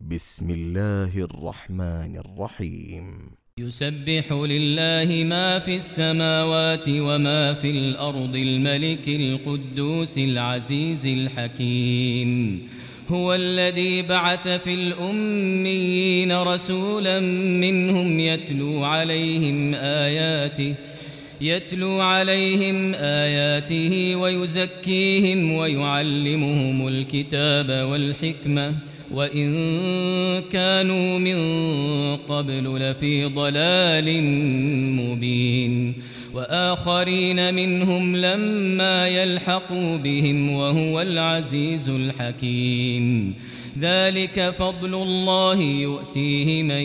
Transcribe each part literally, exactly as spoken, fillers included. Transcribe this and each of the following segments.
بسم الله الرحمن الرحيم. يسبح لله ما في السماوات وما في الأرض الملك القدوس العزيز الحكيم. هو الذي بعث في الأميين رسولا منهم يتلو عليهم آياته يتلو عليهم آياته ويزكيهم ويعلمهم الكتاب والحكمة وإن كانوا من قبل لفي ضلال مبين. وآخرين منهم لما يلحقوا بهم وهو العزيز الحكيم. ذلك فضل الله يؤتيه من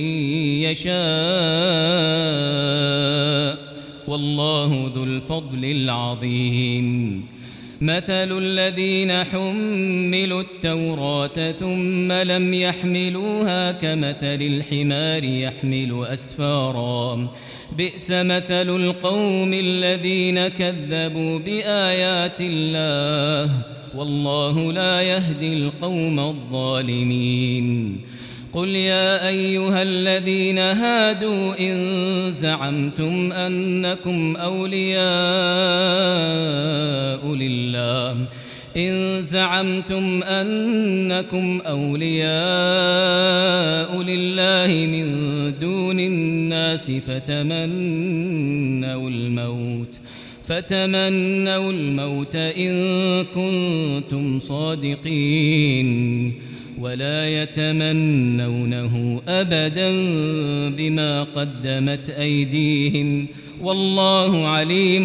يشاء والله ذو الفضل العظيم. مثل الذين حملوا التوراة ثم لم يحملوها كمثل الحمار يحمل أسفارا بئس مثل القوم الذين كذبوا بآيات الله والله لا يهدي القوم الظالمين. قل يا أيها الذين هادوا إن زعمتم أنكم أولياء لله إن زعمتم أنكم أولياء لله من دون الناس فتمنوا الموت فتمنوا الموت إن كنتم صادقين ولا يتمنونه أبدا بما قدمت أيديهم والله عليم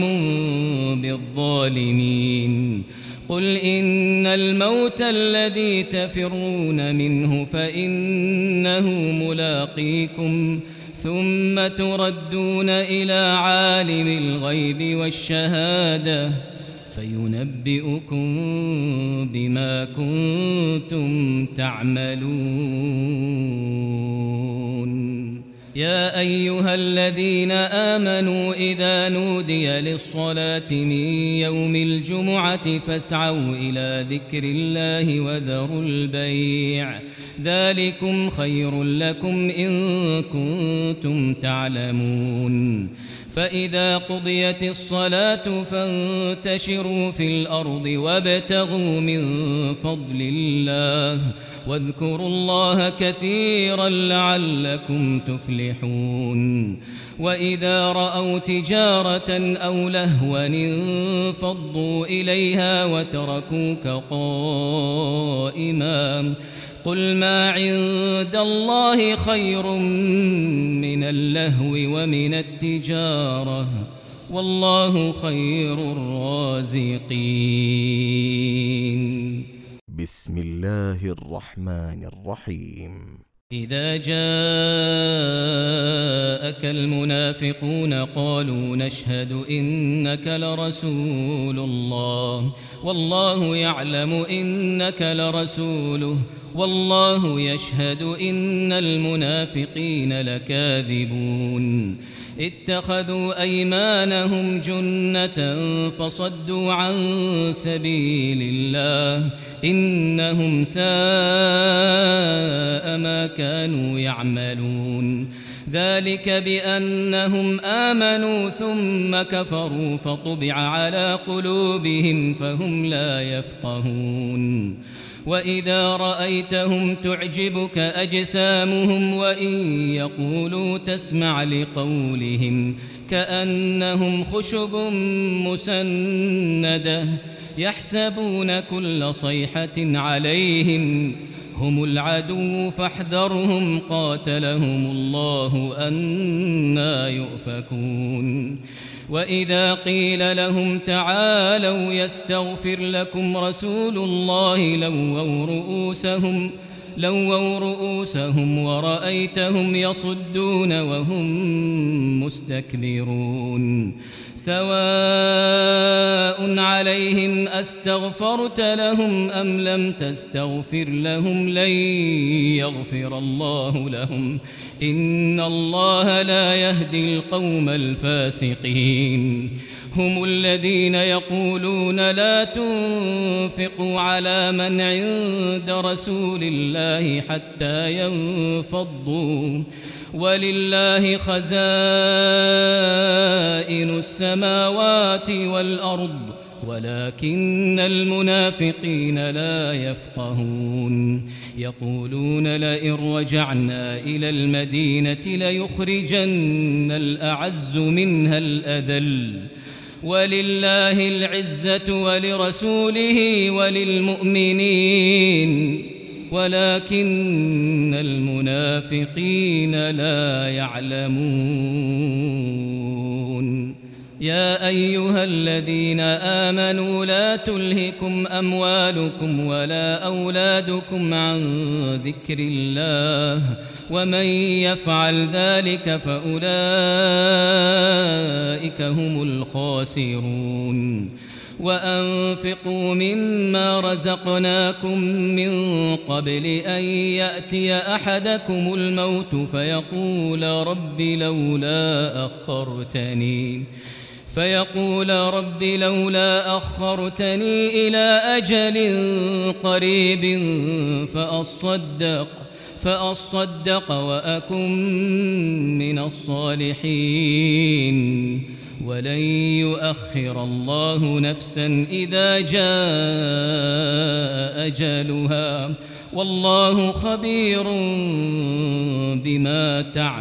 بالظالمين. قل إن الموت الذي تفرون منه فإنه ملاقيكم ثم تردون إلى عالم الغيب والشهادة فينبئكم بما كنتم تعملون. يا أيها الذين آمنوا إذا نودي للصلاة من يوم الجمعة فاسعوا إلى ذكر الله وذروا البيع ذلكم خير لكم إن كنتم تعلمون. فإذا قضيت الصلاة فانتشروا في الأرض وابتغوا من فضل الله واذكروا الله كثيرا لعلكم تفلحون. وإذا رأوا تجارة أو لهوا انفضوا إليها وتركوك قائما قل ما عند الله خير من اللهو ومن التجارة والله خير الرازقين. بسم الله الرحمن الرحيم. إذا جاءك المنافقون قالوا نشهد إنك لرسول الله والله يعلم إنك لرسوله والله يشهد إن المنافقين لكاذبون. اتخذوا أيمانهم جنة فصدوا عن سبيل الله إنهم ساء ما كانوا يعملون. ذلك بأنهم آمنوا ثم كفروا فطبع على قلوبهم فهم لا يفقهون. وإذا رأيتهم تعجبك أجسامهم وإن يقولوا تسمع لقولهم كأنهم خشب مسندة يحسبون كل صيحة عليهم هم العدو فاحذرهم قاتلهم الله أنى يؤفكون. وإذا قيل لهم تعالوا يستغفر لكم رسول الله لووا رؤوسهم لووا رؤوسهم ورأيتهم يصدون وهم مستكبرون. سواء عليهم أستغفرت لهم أم لم تستغفر لهم لن يغفر الله لهم إن الله لا يهدي القوم الفاسقين هم الذين يقولون لا تنفقوا على من عند رسول الله حتى ينفضوا ولله خزائن السماوات والأرض ولكن المنافقين لا يفقهون يقولون لئن رجعنا إلى المدينة ليخرجن الأعز منها الأذل ولله العزة ولرسوله وللمؤمنين ولكن المنافقين لا يعلمون يا أيها الذين آمنوا لا تلهكم أموالكم ولا أولادكم عن ذكر الله ومن يفعل ذلك فأولئك هم الخاسرون وأنفقوا مما رزقناكم من قبل أن يأتي أحدكم الموت فيقول رب لولا أخرتني فيقول رب لولا أخرتني إلى أجل قريب فأصدق فأصدق وأكن من الصالحين ولن يؤخر الله نفسا إذا جاء أجلها والله خبير بما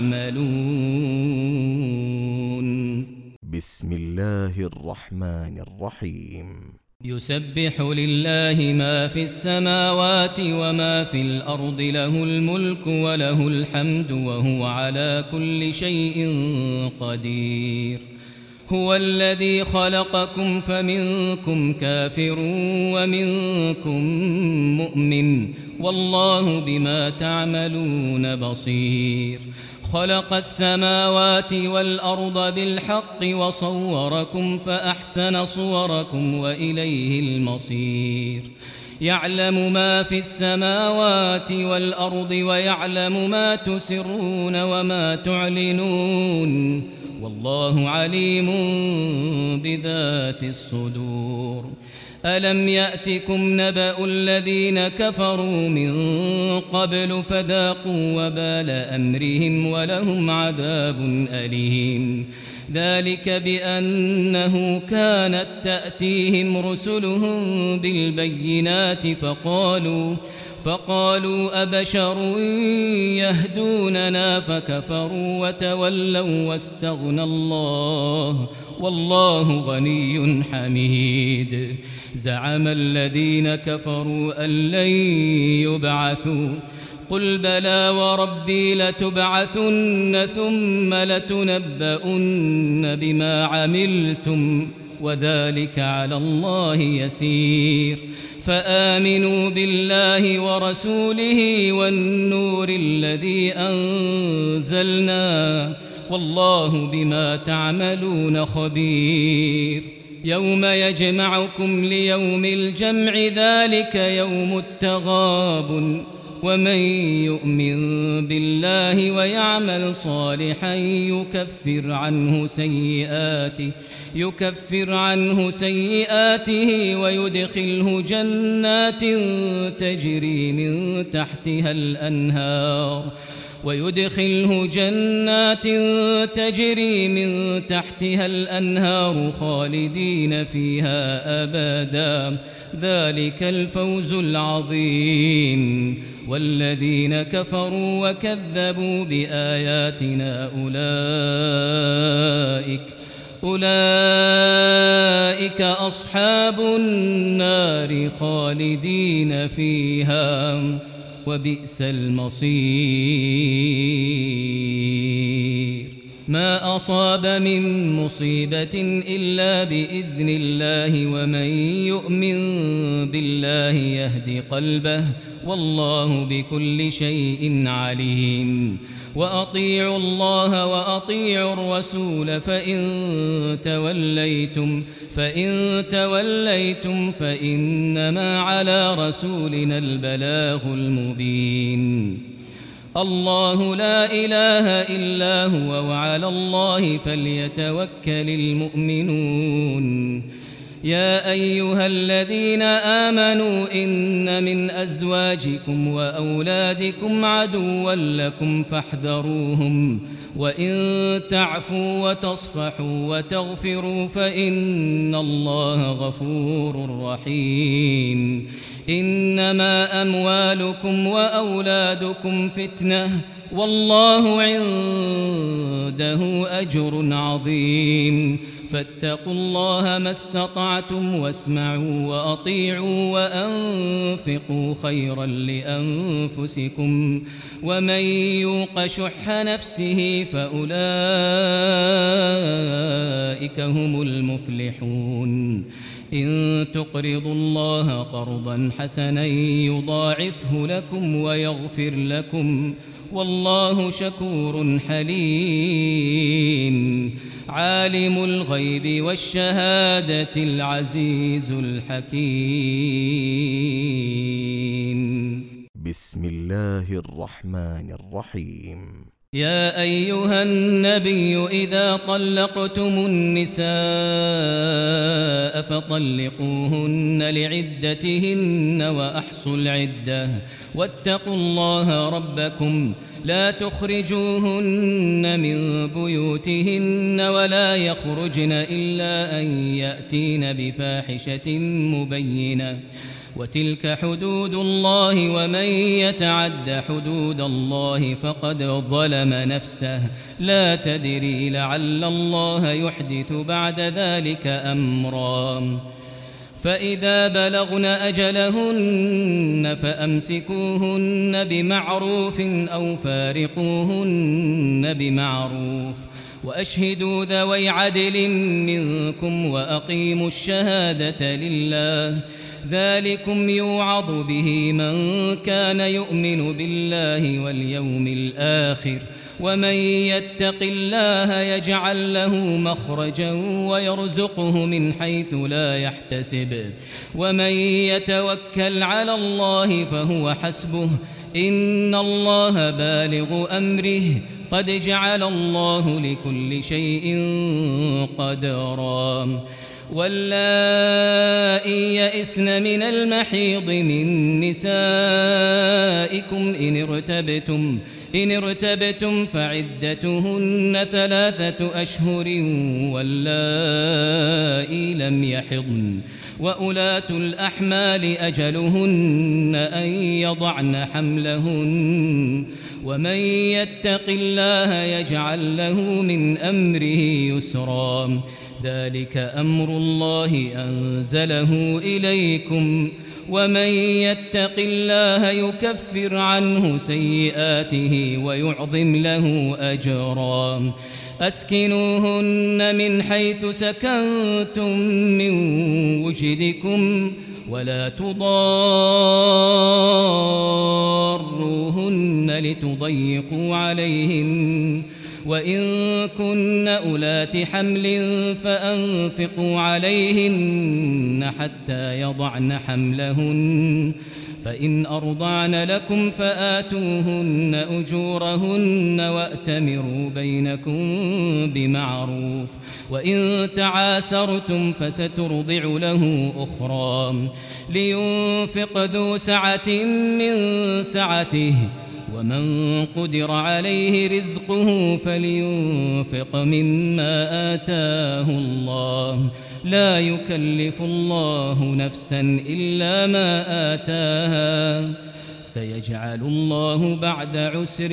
تعملون بسم الله الرحمن الرحيم يسبح لله ما في السماوات وما في الأرض له الملك وله الحمد وهو على كل شيء قدير هو الذي خلقكم فمنكم كافر ومنكم مؤمن والله بما تعملون بصير خلق السماوات والأرض بالحق وصوركم فأحسن صوركم وإليه المصير يعلم ما في السماوات والأرض ويعلم ما تسرون وما تعلنون والله عليم بذات الصدور ألم يأتكم نبأ الذين كفروا من قبل فذاقوا وبال أمرهم ولهم عذاب أليم ذلك بأنه كانت تأتيهم رسلهم بالبينات فقالوا فقالوا أبشر يهدوننا فكفروا وتولوا واستغنى الله والله غني حميد زعم الذين كفروا أن لن يبعثوا قل بلى وربي لتبعثن ثم لتنبؤن بما عملتم وذلك على الله يسير فآمنوا بالله ورسوله والنور الذي أنزلنا والله بما تعملون خبير يوم يجمعكم ليوم الجمع ذلك يوم التغابن ومن يؤمن بالله ويعمل صالحا يكفر عنه سيئاته يكفر عنه سيئاته ويدخله جنات تجري من تحتها الأنهار ويدخله جنات تجري من تحتها الأنهار خالدين فيها أبدا ذلك الفوز العظيم والذين كفروا وكذبوا بآياتنا أولئك أولئك أصحاب النار خالدين فيها وبئس المصير ما أصاب من مصيبة إلا بإذن الله ومن يؤمن بالله يهد قلبه والله بكل شيء عليم. وأطيعوا الله وأطيعوا الرسول فإن توليتم فإن توليتم فإنما على رسولنا البلاغ المبين. الله لا إله إلا هو وعلى الله فليتوكل المؤمنون. يا أيها الذين آمنوا إن من أزواجكم وأولادكم عدوا لكم فاحذروهم وإن تعفوا وتصفحوا وتغفروا فإن الله غفور رحيم. إنما أموالكم وأولادكم فتنة والله عنده أجر عظيم. فاتقوا الله ما استطعتم واسمعوا وأطيعوا وأنفقوا خيرا لأنفسكم ومن يوق شح نفسه فأولئك هم المفلحون. إن تقرضوا الله قرضا حسنا يضاعفه لكم ويغفر لكم والله شكور حليم. عالم الغيب والشهادة العزيز الحكيم. بسم الله الرحمن الرحيم. يا أيها النبي إذا طلقتم النساء فطلقوهن لعدتهن وأحصوا العدة واتقوا الله ربكم لا تخرجوهن من بيوتهن ولا يخرجن إلا أن يأتين بفاحشة مبينة وتلك حدود الله ومن يتعد حدود الله فقد ظلم نفسه لا تدري لعل الله يحدث بعد ذلك أمرا. فإذا بلغن أجلهن فأمسكوهن بمعروف أو فارقوهن بمعروف وأشهدوا ذوي عدل منكم وأقيموا الشهادة لله ذلكم يوعظ به من كان يؤمن بالله واليوم الآخر ومن يتق الله يجعل له مخرجا ويرزقه من حيث لا يحتسب ومن يتوكل على الله فهو حسبه إن الله بالغ أمره قد جعل الله لكل شيء قدرا. واللائي يئسن من المحيض من نسائكم إن ارتبتم إن ارتبتم فعدتهن ثلاثة أشهر واللائي لم يحضن وأولاة الأحمال أجلهن أن يضعن حملهن ومن يتق الله يجعل له من أمره يسرا ذلك أمر الله أنزله إليكم ومن يتق الله يكفر عنه سيئاته ويعظم له أجرا. أسكنوهن من حيث سكنتم من وجدكم ولا تضاروهن لتضيقوا عليهن وإن كن أولات حمل فأنفقوا عليهن حتى يضعن حملهن فإن أرضعن لكم فآتوهن أجورهن وأتمروا بينكم بمعروف وإن تعاسرتم فسترضع له أخرى لينفق ذو سعة من سعته ومن قدر عليه رزقه فلينفق مما آتاه الله لا يكلف الله نفسا إلا ما آتاها سيجعل الله بعد عسر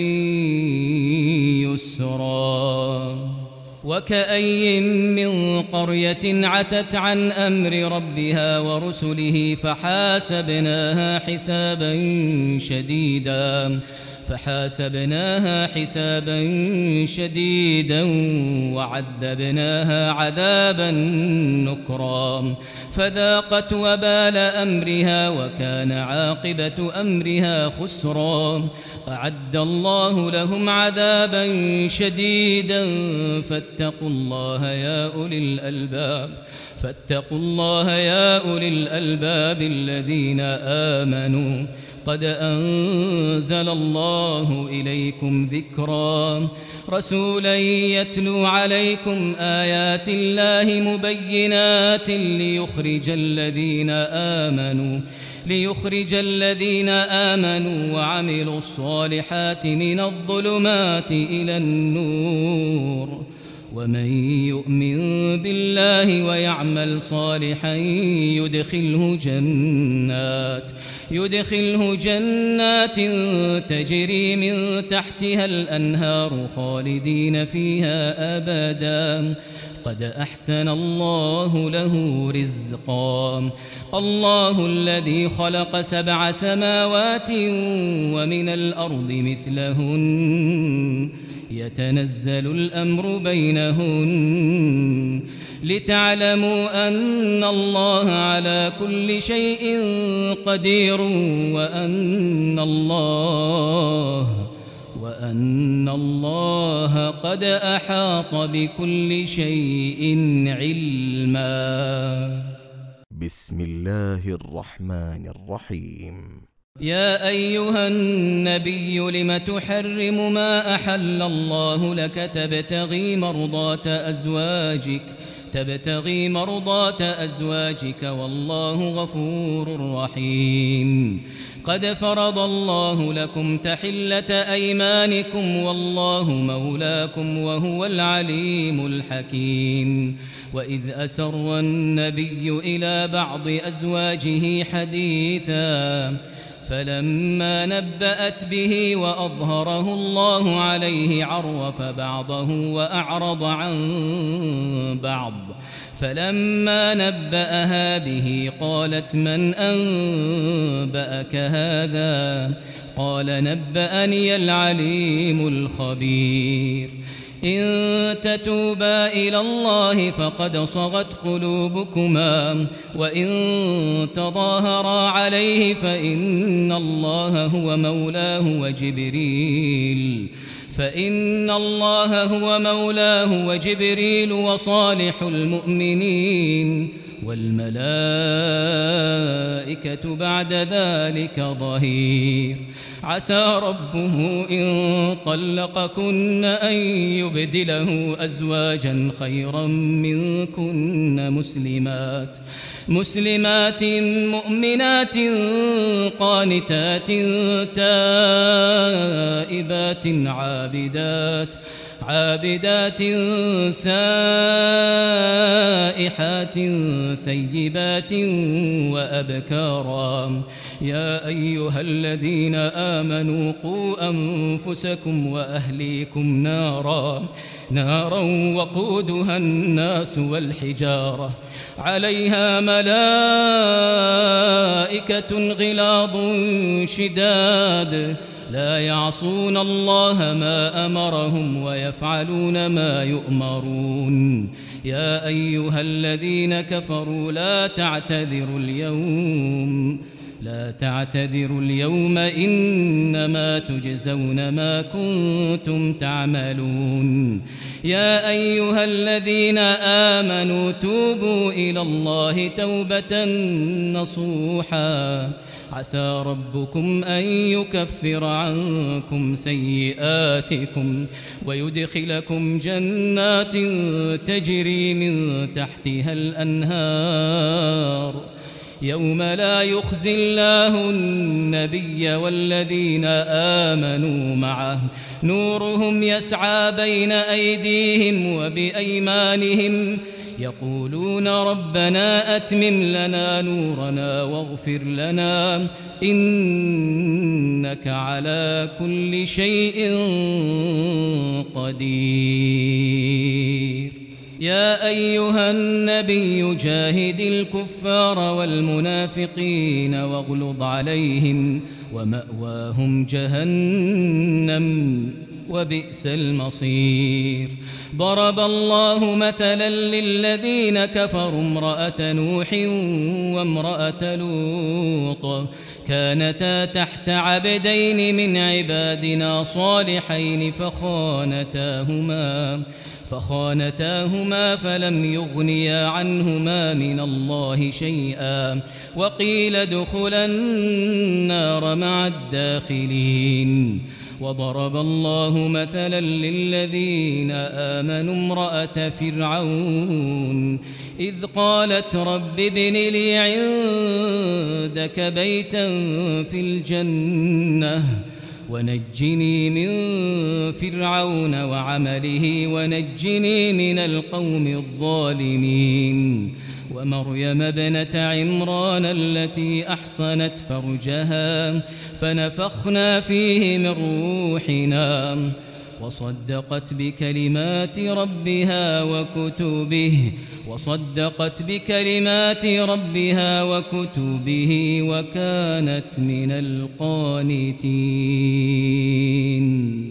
يسرا. وكأي من قرية عتت عن أمر ربها ورسله فحاسبناها حسابا شديدا فحاسبناها حسابا شديدا وعذبناها عذابا نكرا فذاقت وبال أمرها وكان عاقبة أمرها خسرا أعد الله لهم عذابا شديدا فاتقوا الله يا أولي الألباب فاتقوا الله يا أولي الألباب الذين آمنوا قد أنزل الله إليكم ذكرا رسولا يتلو عليكم آيات الله مبينات ليخرج الذين آمنوا ليخرج الذين آمنوا وعملوا الصالحات من الظلمات إلى النور ومن يؤمن بالله ويعمل صالحا يدخله جنات يدخله جنات تجري من تحتها الأنهار خالدين فيها أبدا قد أحسن الله له رزقا الله الذي خلق سبع سماوات ومن الأرض مثلهن يتنزل الأمر بينهن لتعلموا أن الله على كل شيء قدير وأن الله وأن الله قد أحاط بكل شيء علما. بسم الله الرحمن الرحيم. يا أيها النبي لم تحرم ما أحل الله لك تبتغي مرضات أزواجك تبتغي مرضات أزواجك والله غفور رحيم قد فرض الله لكم تحلة أيمانكم والله مولاكم وهو العليم الحكيم وإذ أسر النبي إلى بعض أزواجه حديثا فلما نبأت به وأظهره الله عليه عرف بعضه وأعرض عن بعض فلما نبأها به قالت من أنبأك هذا قال نبأني العليم الخبير إن تتوبا إلى الله فقد صغت قلوبكما وإن تظاهرا عليه فإن الله هو مولاه وجبريل فإن الله هو مولاه وجبريل وصالح المؤمنين والملائكة بعد ذلك ظهير عسى ربه إن طلقكن أن يبدله أزواجا خيرا منكن مسلمات مسلمات مؤمنات قانتات تائبات عابدات عابدات سائحات ثيبات وأبكارا يا أيها الذين آمنوا قوا أنفسكم وأهليكم نارا نارا وقودها الناس والحجارة عليها ملائكة غلاظ شداد لا يعصون الله ما أمرهم ويفعلون ما يؤمرون يا أيها الذين كفروا لا تعتذروا اليوم لا تعتذروا اليوم إنما تجزون ما كنتم تعملون يا أيها الذين آمنوا توبوا إلى الله توبة نصوحا عسى ربكم أن يكفر عنكم سيئاتكم ويدخلكم جنات تجري من تحتها الأنهار يوم لا يخزي الله النبي والذين آمنوا معه نورهم يسعى بين أيديهم وبأيمانهم يقولون ربنا أتمم لنا نورنا واغفر لنا إنك على كل شيء قدير يا أيها النبي جاهد الكفار والمنافقين واغلظ عليهم ومأواهم جهنم وبئس المصير. ضرب الله مثلا للذين كفروا امرأة نوح وامرأة لوط كانتا تحت عبدين من عبادنا صالحين فخانتاهما فخانتاهما فلم يغنيا عنهما من الله شيئا وقيل ادخلا النار مع الداخلين. وضرب الله مثلا للذين آمنوا امرأة فرعون إذ قالت رب ابن لي عندك بيتا في الجنة ونجني من فرعون وعمله ونجني من القوم الظالمين. ومريم ابنة عمران التي أحصنت فرجها فنفخنا فيه من روحنا وصدقت بكلمات ربها وكتبه وصدقت بكلمات ربها وكتبه وكانت من القانتين.